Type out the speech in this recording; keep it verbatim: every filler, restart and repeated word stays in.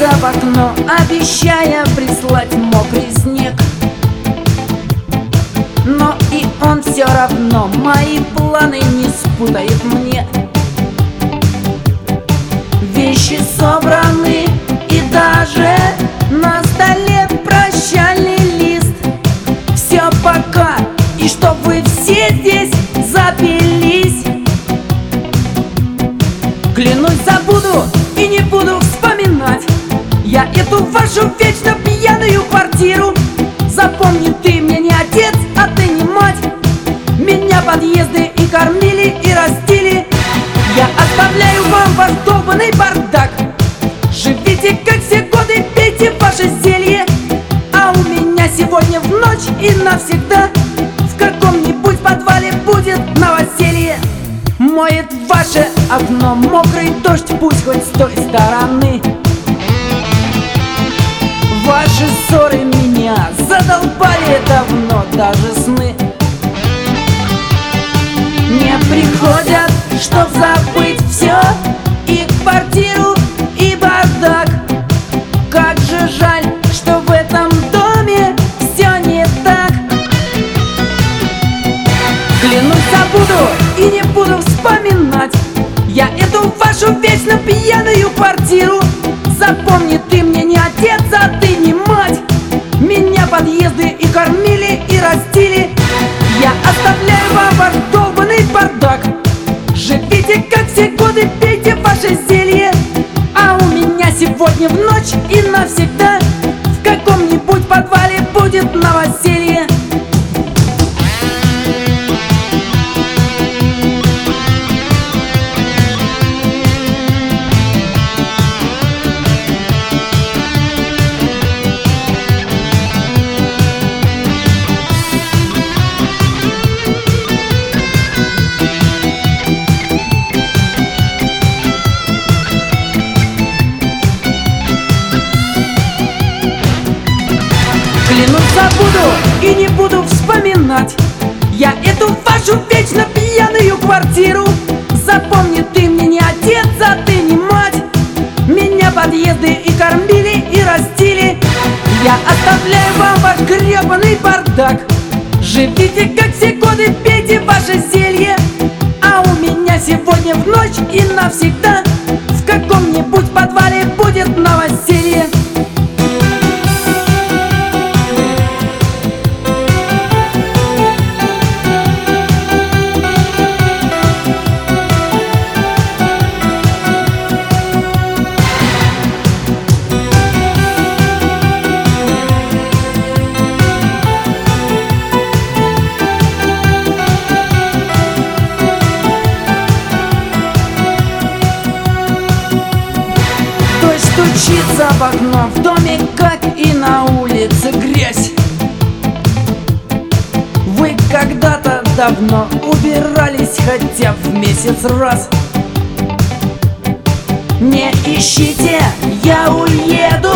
стучится в окно, обещая прислать мокрый снег. Но и он все равно мои планы не спутает мне. Вещи собраны, и даже на столе прощальный лист. Все пока, и чтоб вы все здесь запились. Клянусь, забуду и не буду вспоминать я эту вашу вечно пьяную квартиру. Запомни, ты мне не отец, а ты не мать. Меня подъезды и кормили, и растили. Я оставляю вам ваш долбанный бардак. Живите, как все годы, пейте ваше зелье. А у меня сегодня в ночь и навсегда в каком-нибудь подвале будет новоселье. Моет ваше окно мокрый дождь, пусть хоть с той стороны. Ваши ссоры меня задолбали давно, даже сны не приходят, чтоб забыть все, и квартиру, и бардак. Как же жаль, что в этом доме все не так. Клянусь, забуду и не буду вспоминать я эту вашу вечно пьяную квартиру. Запомни, ты мне не отец, а ты не мать. Меня подъезды и кормили, и растили. Я оставляю вам ваш долбанный бардак. Живите, как все годы, пейте ваше зелье. А у меня сегодня в ночь и навсегда в каком-нибудь подвале будет новоселье. Клянусь, забуду и не буду вспоминать я эту вашу вечно пьяную квартиру. Запомни, ты мне не отец, а ты не мать. Меня подъезды и кормили, и растили. Я оставляю вам ваш гребаный бардак. Живите, как все годы, пейте ваше зелье. А у меня сегодня в ночь и навсегда в каком-нибудь подвале будет новоселье. Стучится в окно, в доме, как и на улице, грязь. Вы когда-то давно убирались хотя в месяц раз. Не ищите, я уеду.